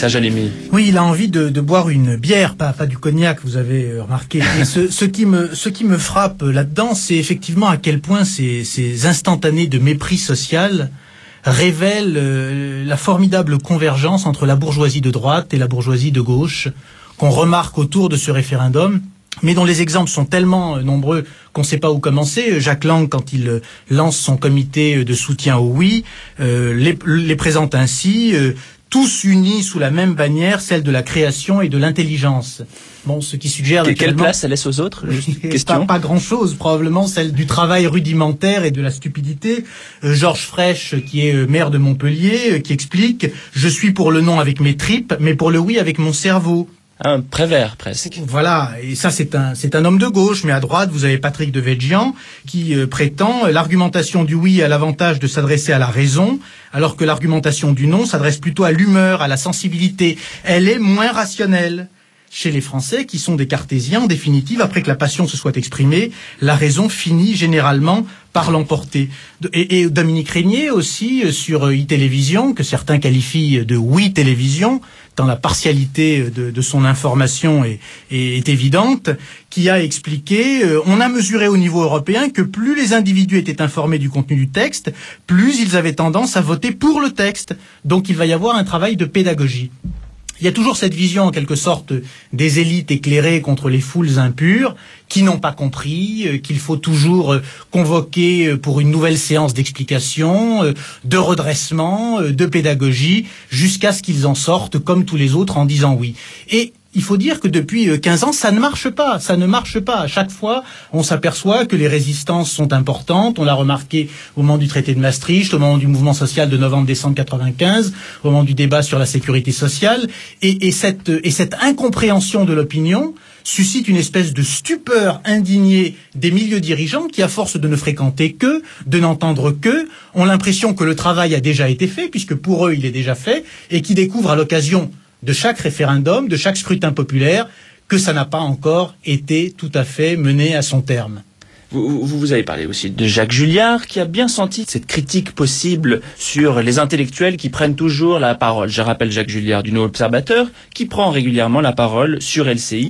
Serge Alimi. Oui, il a envie de boire une bière, pas du cognac, vous avez remarqué. Et ce qui me frappe là-dedans, c'est effectivement à quel point ces instantanés de mépris social révèlent la formidable convergence entre la bourgeoisie de droite et la bourgeoisie de gauche qu'on remarque autour de ce référendum, mais dont les exemples sont tellement nombreux qu'on ne sait pas où commencer. Jacques Lang, quand il lance son comité de soutien au oui, les présente ainsi, tous unis sous la même bannière, celle de la création et de l'intelligence. Bon, ce qui suggère... Quelle place ça laisse aux autres? Question. Pas grand-chose, probablement celle du travail rudimentaire et de la stupidité. Georges Frêche, qui est maire de Montpellier, qui explique « Je suis pour le non avec mes tripes, mais pour le oui avec mon cerveau ». Un Prévert, presque. Voilà, et ça c'est un homme de gauche, mais à droite vous avez Patrick Devedjian qui prétend l'argumentation du oui a l'avantage de s'adresser à la raison, alors que l'argumentation du non s'adresse plutôt à l'humeur, à la sensibilité. Elle est moins rationnelle. Chez les Français, qui sont des cartésiens, en définitive, après que la passion se soit exprimée, la raison finit généralement par l'emporter. Et Dominique Régnier aussi, sur e-télévision, que certains qualifient de oui-télévision, tant la partialité de son information est évidente, qui a expliqué, on a mesuré au niveau européen que plus les individus étaient informés du contenu du texte, plus ils avaient tendance à voter pour le texte. Donc il va y avoir un travail de pédagogie. Il y a toujours cette vision, en quelque sorte, des élites éclairées contre les foules impures, qui n'ont pas compris qu'il faut toujours convoquer pour une nouvelle séance d'explication, de redressement, de pédagogie, jusqu'à ce qu'ils en sortent, comme tous les autres, en disant oui. Et il faut dire que depuis 15 ans, ça ne marche pas. Ça ne marche pas. À chaque fois, on s'aperçoit que les résistances sont importantes. On l'a remarqué au moment du traité de Maastricht, au moment du mouvement social de novembre-décembre 95, au moment du débat sur la sécurité sociale. Et cette incompréhension de l'opinion suscite une espèce de stupeur indignée des milieux dirigeants qui, à force de ne fréquenter que, de n'entendre que, ont l'impression que le travail a déjà été fait, puisque pour eux, il est déjà fait, et qui découvrent à l'occasion de chaque référendum, de chaque scrutin populaire, que ça n'a pas encore été tout à fait mené à son terme. Vous avez parlé aussi de Jacques Julliard, qui a bien senti cette critique possible sur les intellectuels qui prennent toujours la parole. Je rappelle Jacques Julliard du Nouvel Observateur, qui prend régulièrement la parole sur LCI.